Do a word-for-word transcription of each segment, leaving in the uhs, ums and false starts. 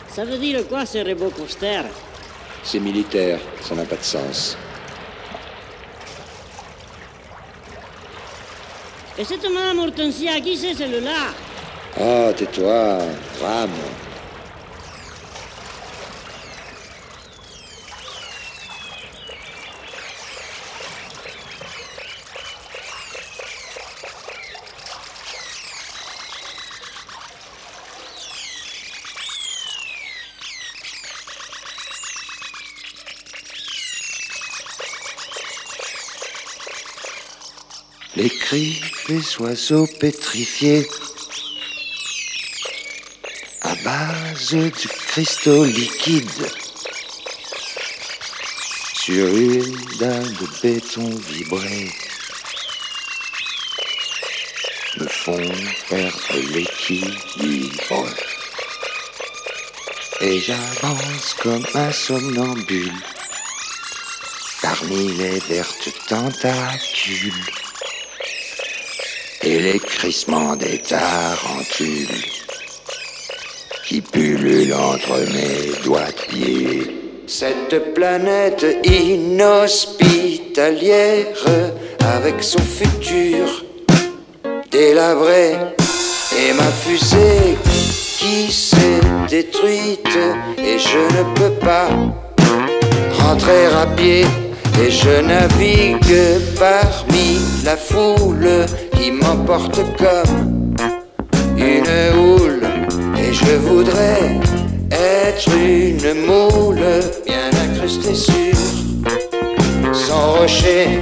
Ça veut dire quoi, ce robot coaster? C'est militaire, ça n'a pas de sens. Et cette madame Hortensia, qui c'est celle-là? Oh, tais-toi, Ram. Les cris des oiseaux pétrifiés à base de cristaux liquides sur une dalle de béton vibrée me font perdre l'équilibre et j'avance comme un somnambule parmi les vertes tentacules et les crissements des tarentules qui pullulent entre mes doigts de pied. Cette planète inhospitalière, avec son futur délabré, et ma fusée qui s'est détruite, et je ne peux pas rentrer à pied. Et je navigue parmi la foule qui m'emporte comme une houle. Et je voudrais être une moule bien incrustée sur son rocher.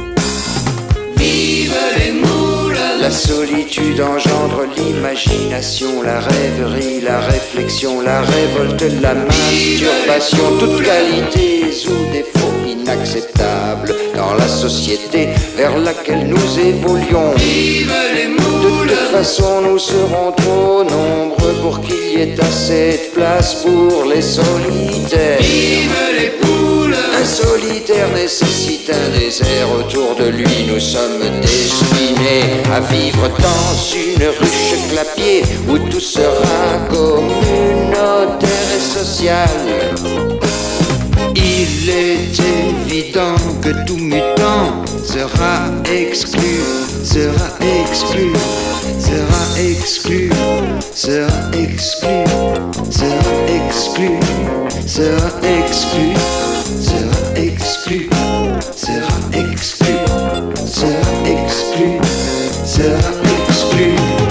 Vive les moules! La solitude engendre l'imagination, la rêverie, la réflexion, la révolte, la masturbation, toute qualité ou défaut inacceptable dans la société vers laquelle nous évoluons. Vive les moules! De toute façon, nous serons trop nombreux pour qu'il y ait assez de place pour les solitaires. Vive les poules! Un solitaire nécessite un désert autour de lui. Nous sommes destinés à vivre dans une ruche clapier où tout sera communautaire et social. Il est évident que tout mutant sera exclu, sera exclu, sera exclu, sera exclu, sera exclu, sera exclu, sera exclu, sera exclu, sera exclu, sera exclu.